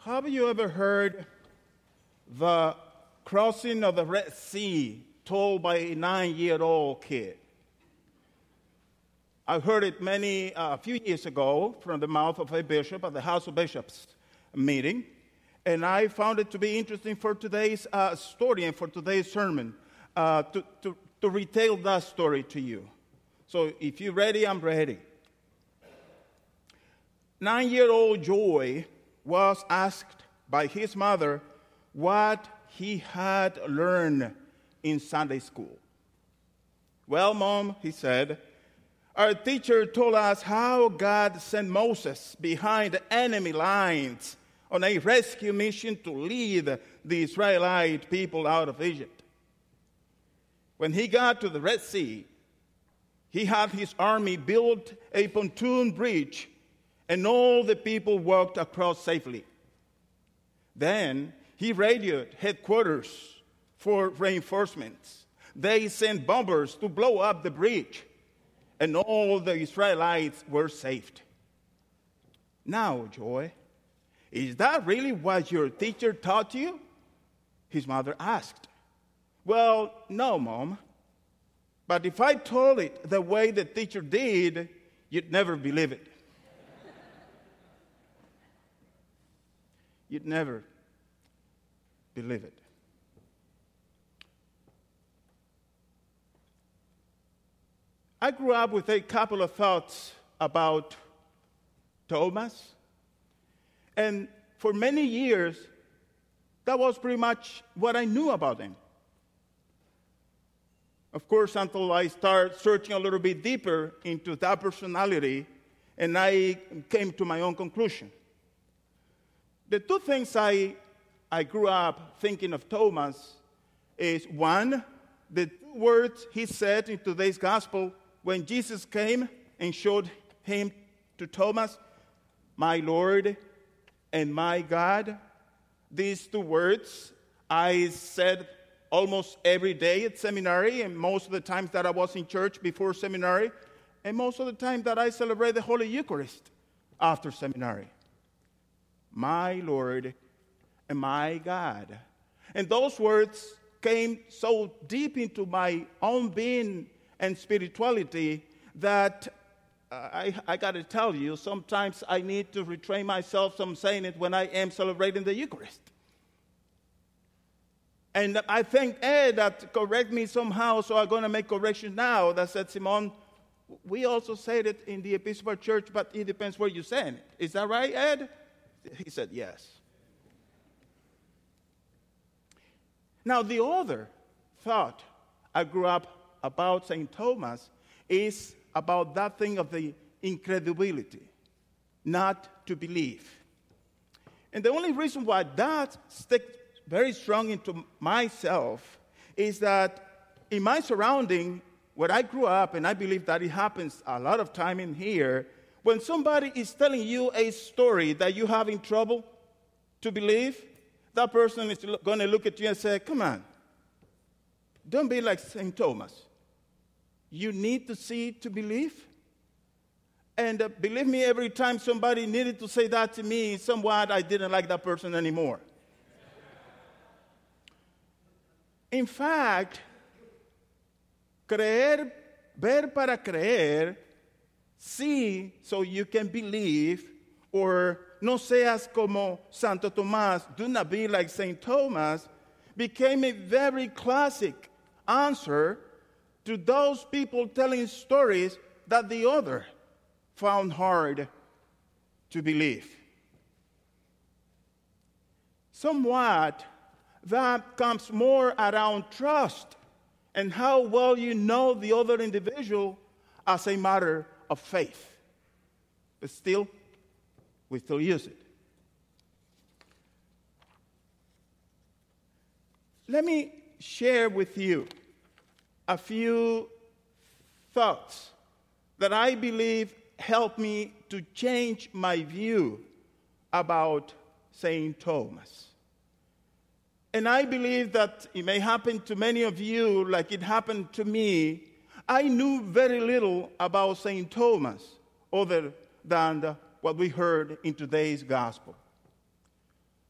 Have you ever heard the crossing of the Red Sea told by a 9-year-old kid? I heard it a few years ago from the mouth of a bishop at the House of Bishops meeting, and I found it to be interesting for today's story and for today's sermon to retell that story to you. So if you're ready, I'm ready. 9-year-old Joy was asked by his mother what he had learned in Sunday school. Well, Mom, he said, our teacher told us how God sent Moses behind the enemy lines on a rescue mission to lead the Israelite people out of Egypt. When he got to the Red Sea, he had his army build a pontoon bridge, and all the people walked across safely. Then he radioed headquarters for reinforcements. They sent bombers to blow up the bridge, and all the Israelites were saved. Now, Joy, is that really what your teacher taught you? His mother asked. Well, no, Mom. But if I told it the way the teacher did, you'd never believe it. You'd never believe it. I grew up with a couple of thoughts about Thomas, and for many years, that was pretty much what I knew about him. Of course, until I started searching a little bit deeper into that personality, and I came to my own conclusion. The two things I grew up thinking of Thomas is, one, the two words he said in today's gospel when Jesus came and showed him to Thomas, my Lord and my God. These two words I said almost every day at seminary, and most of the times that I was in church before seminary, and most of the time that I celebrate the Holy Eucharist after seminary. My Lord and my God. And those words came so deep into my own being and spirituality that I got to tell you, sometimes I need to retrain myself from saying it when I am celebrating the Eucharist. And I think Ed that correct me somehow, so I'm going to make correction now, that said, Simon, we also said it in the Episcopal Church, but it depends where you say it. Is that right, Ed? He said, yes. Now, the other thought I grew up about St. Thomas is about that thing of the incredibility, not to believe. And the only reason why that sticks very strong into myself is that in my surrounding, where I grew up, and I believe that it happens a lot of time in here, when somebody is telling you a story that you have in trouble to believe, that person is going to look at you and say, come on, don't be like St. Thomas. You need to see to believe. And believe me, every time somebody needed to say that to me, somewhat I didn't like that person anymore. In fact, ver para creer, see so you can believe, or no seas como Santo Tomás, do not be like St. Thomas, became a very classic answer to those people telling stories that the other found hard to believe. Somewhat, that comes more around trust and how well you know the other individual as a matter of faith. But still, we still use it. Let me share with you a few thoughts that I believe helped me to change my view about St. Thomas. And I believe that it may happen to many of you like it happened to me. I knew very little about St. Thomas other than what we heard in today's gospel.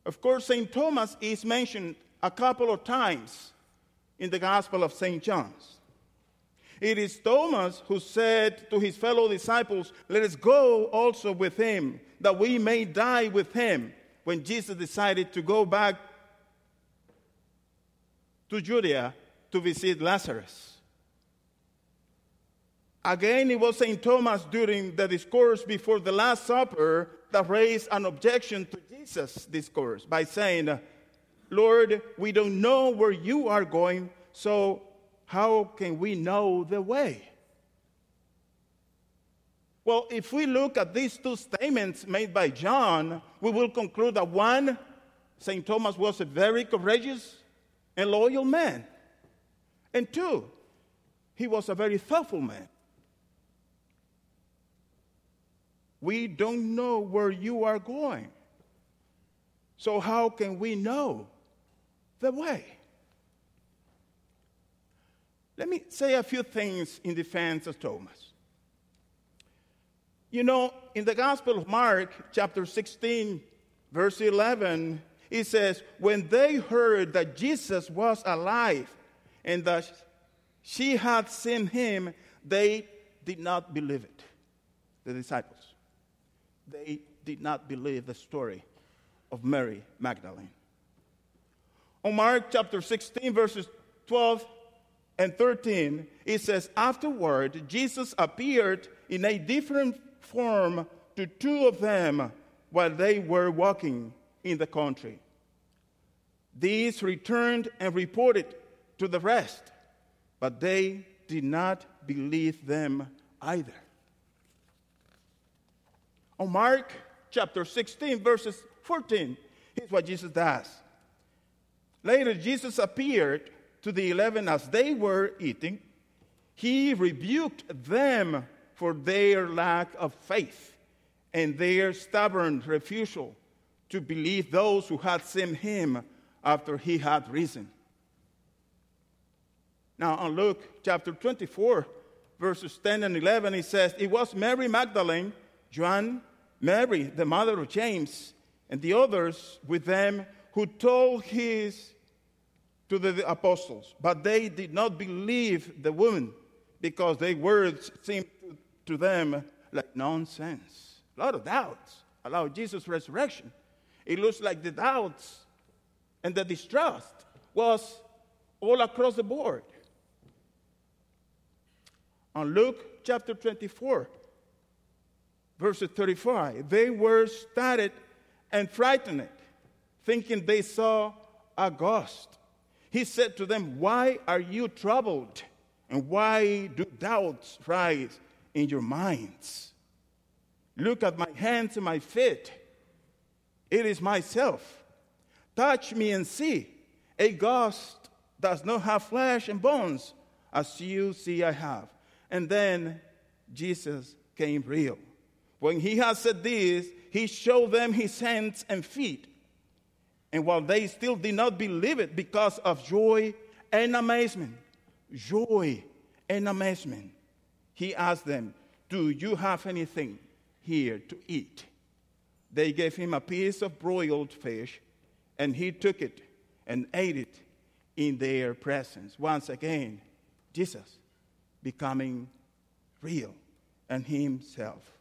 Of course, St. Thomas is mentioned a couple of times in the Gospel of St. John. It is Thomas who said to his fellow disciples, "Let us go also with him, that we may die with him," when Jesus decided to go back to Judea to visit Lazarus. Again, it was St. Thomas during the discourse before the Last Supper that raised an objection to Jesus' discourse by saying, "Lord, we don't know where you are going, so how can we know the way?" Well, if we look at these two statements made by John, we will conclude that one, St. Thomas was a very courageous and loyal man. And two, he was a very thoughtful man. We don't know where you are going, so how can we know the way? Let me say a few things in defense of Thomas. You know, in the Gospel of Mark, chapter 16, verse 11, it says, "When they heard that Jesus was alive and that she had seen him, they did not believe it." The disciples. They did not believe the story of Mary Magdalene. On Mark chapter 16, verses 12 and 13, it says, "Afterward, Jesus appeared in a different form to two of them while they were walking in the country. These returned and reported to the rest, but they did not believe them either." On Mark chapter 16, verses 14, here's what Jesus does. Later, Jesus appeared to the 11 as they were eating. He rebuked them for their lack of faith and their stubborn refusal to believe those who had seen him after he had risen. Now, on Luke chapter 24, verses 10 and 11, it says, "It was Mary Magdalene, Joan, Mary, the mother of James, and the others with them who told his to the apostles. But they did not believe the woman because their words seemed to them like nonsense." A lot of doubts about Jesus' resurrection. It looks like the doubts and the distrust was all across the board. On Luke chapter 24, verses 35, "They were startled and frightened, thinking they saw a ghost. He said to them, 'Why are you troubled? And why do doubts rise in your minds? Look at my hands and my feet. It is myself. Touch me and see. A ghost does not have flesh and bones, as you see I have.' And then Jesus came real. When he had said this, he showed them his hands and feet. And while they still did not believe it because of joy and amazement, he asked them, 'Do you have anything here to eat?' They gave him a piece of broiled fish, and he took it and ate it in their presence." Once again, Jesus becoming real and himself.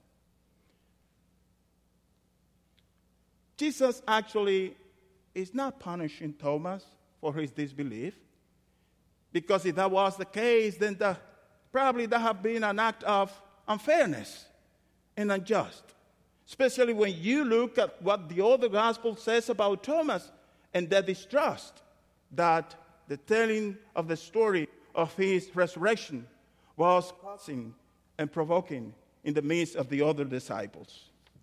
Jesus actually is not punishing Thomas for his disbelief, because if that was the case, then probably that have been an act of unfairness and unjust, especially when you look at what the other gospel says about Thomas and the distrust that the telling of the story of his resurrection was causing and provoking in the midst of the other disciples.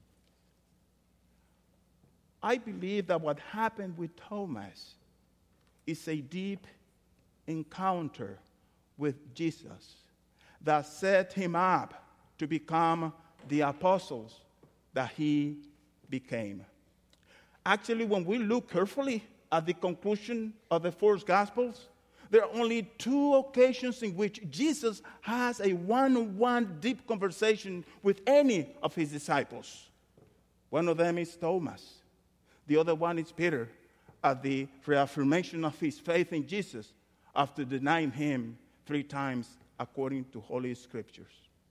I believe that what happened with Thomas is a deep encounter with Jesus that set him up to become the apostles that he became. Actually, when we look carefully at the conclusion of the four Gospels, there are only two occasions in which Jesus has a one-on-one deep conversation with any of his disciples. One of them is Thomas. The other one is Peter, at the reaffirmation of his faith in Jesus after denying him 3 times according to Holy Scriptures.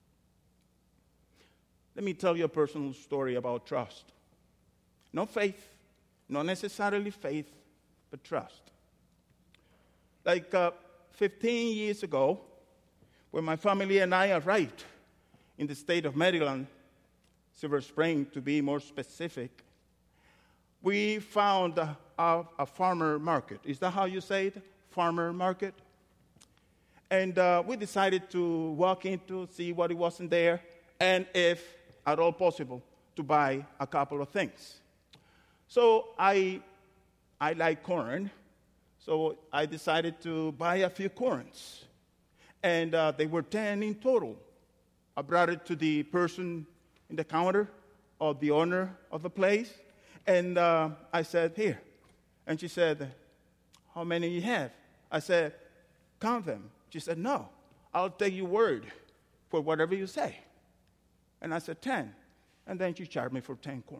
Let me tell you a personal story about trust. Not faith, not necessarily faith, but trust. Like 15 years ago, when my family and I arrived in the state of Maryland, Silver Spring to be more specific, we found a farmer market. Is that how you say it? Farmer market? And we decided to walk in to see what it was in there, and if at all possible, to buy a couple of things. So I like corn, so I decided to buy a few corns. And they were 10 in total. I brought it to the person in the counter, or the owner of the place, and I said, here. And she said, how many you have? I said, count them. She said, no, I'll take your word for whatever you say. And I said, 10. And then she charged me for 10 corns.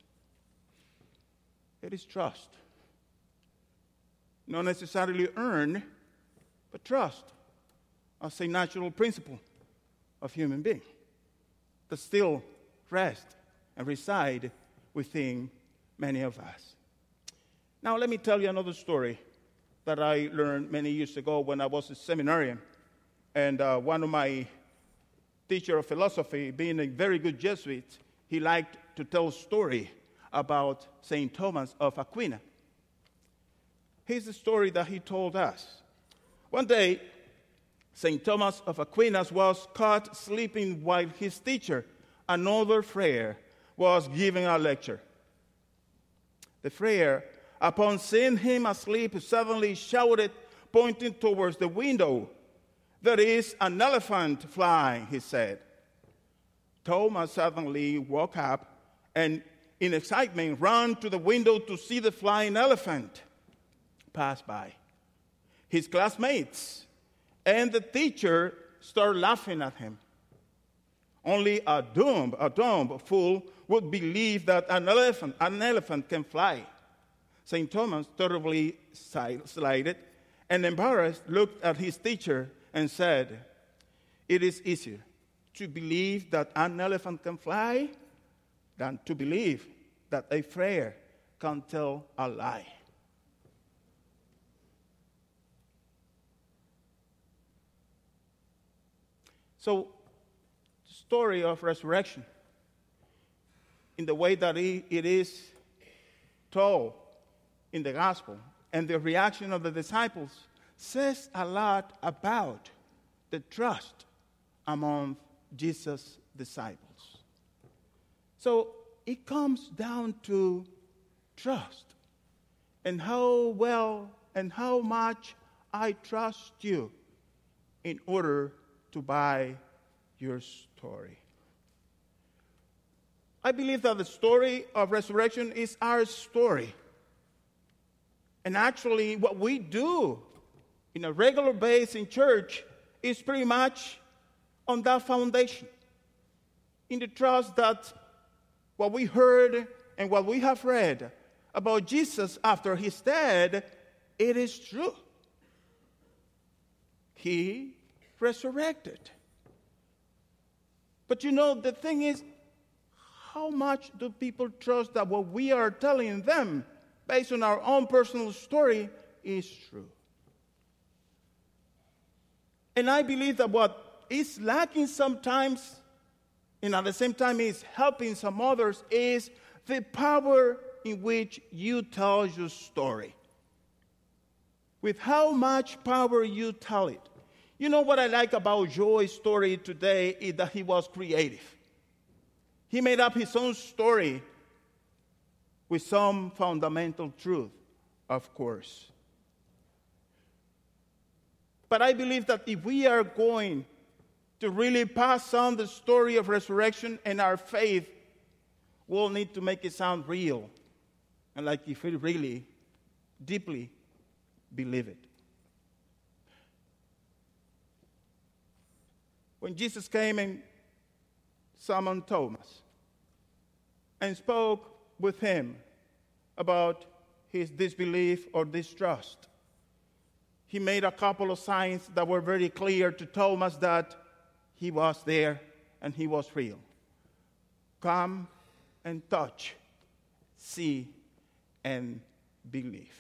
It is trust. Not necessarily earned, but trust as a natural principle of human being that still rest and reside within many of us. Now, let me tell you another story that I learned many years ago when I was a seminarian. And one of my teacher of philosophy, being a very good Jesuit, he liked to tell a story about St. Thomas of Aquin. Here's the story that he told us. One day, St. Thomas of Aquinas was caught sleeping while his teacher, another friar, was giving a lecture. The friar, upon seeing him asleep, suddenly shouted, pointing towards the window, "There is an elephant flying," he said. Thomas suddenly woke up and, in excitement, ran to the window to see the flying elephant pass by. His classmates and the teacher started laughing at him. Only a dumb fool would believe that an elephant can fly. St. Thomas, terribly slighted and embarrassed, looked at his teacher and said, "It is easier to believe that an elephant can fly than to believe that a friar can tell a lie." So, the story of resurrection, in the way that it is told in the gospel, and the reaction of the disciples, says a lot about the trust among Jesus' disciples. So it comes down to trust, and how well and how much I trust you in order to buy your story. I believe that the story of resurrection is our story. And actually, what we do in a regular basis in church is pretty much on that foundation, in the trust that what we heard and what we have read about Jesus after his death, it is true. He resurrected. But you know, the thing is, how much do people trust that what we are telling them, based on our own personal story, is true? And I believe that what is lacking sometimes, and at the same time is helping some others, is the power in which you tell your story. With how much power you tell it. You know what I like about Joy's story today is that he was creative. He made up his own story with some fundamental truth, of course. But I believe that if we are going to really pass on the story of resurrection and our faith, we'll need to make it sound real, and like if we really deeply believe it. When Jesus came and summoned Thomas and spoke with him about his disbelief or distrust. He made a couple of signs that were very clear to Thomas that he was there and he was real. Come and touch, see, and believe.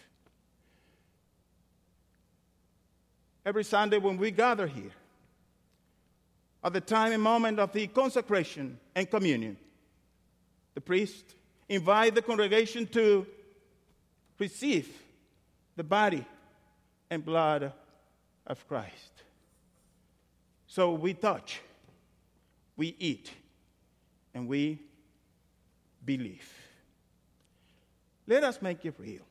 Every Sunday when we gather here, at the time and moment of the consecration and communion, the priest invites the congregation to receive the body and blood of Christ. So we touch, we eat, and we believe. Let us make it real.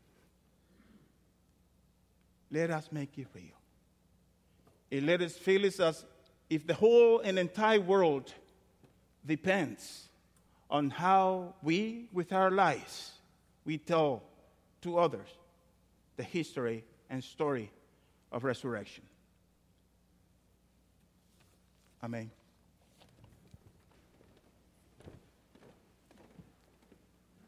Let us make it real. And let us feel it as if the whole and entire world depends on how we, with our lives, we tell to others the history and story of resurrection. Amen.